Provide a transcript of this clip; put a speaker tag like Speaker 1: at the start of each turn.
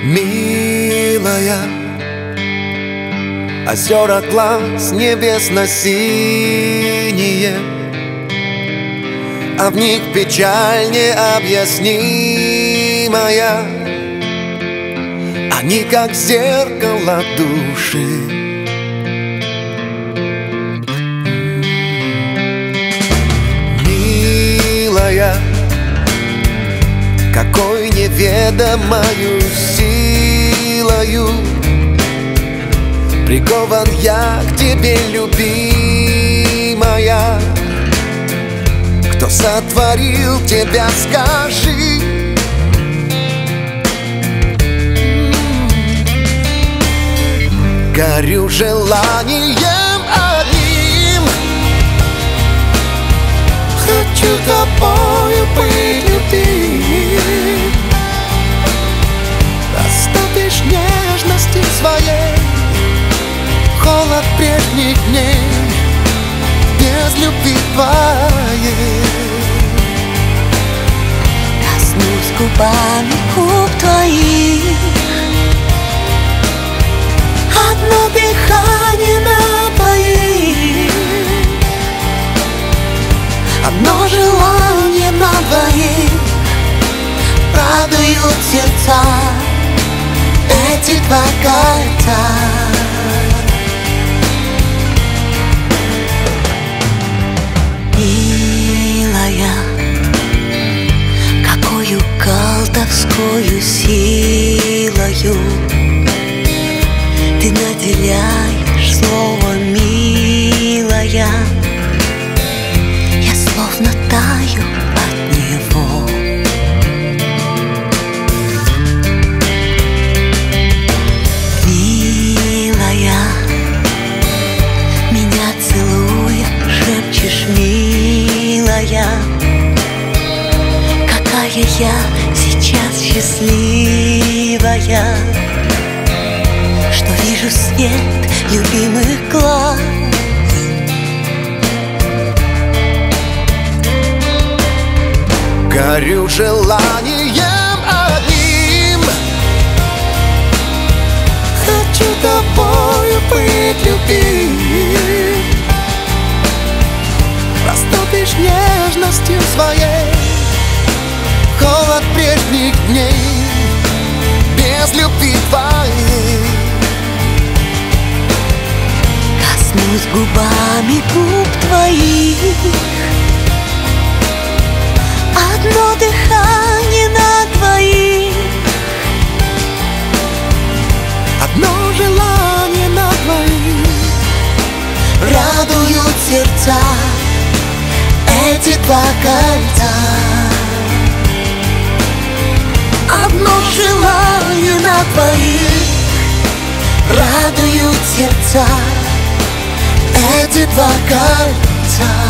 Speaker 1: Милая, озера глаз небесно-синие, а в них печаль необъяснимая. Они как зеркало души. Милая, какой неведомою силою прикован я к тебе, любимая. Кто сотворил тебя, скажи? Горю желанием одним, хочу тобою быть, любим. Растопишь нежности своей холод прежних дней без любви твоей.
Speaker 2: Коснусь губами губ твоих, одно дыхание на двоих,
Speaker 1: одно желание на двоих.
Speaker 2: радуют сердца эти два кольца. Милая, какою колдовскою силою ты наделяешь слово милая. Я словно таю от него. Милая, меня целуя, шепчешь милая, какая я сейчас счастливая, что вижу свет любимых глаз.
Speaker 1: Горю желанием одним, хочу тобою быть, любим. Растопишь нежностью своей холод прежних дней без любви твоей.
Speaker 2: Коснусь губами губ твоих, одно дыхание на двоих,
Speaker 1: одно желание на двоих.
Speaker 2: радуют сердца эти два кольца. Одно желание на двоих, радуют сердца эти два кольца.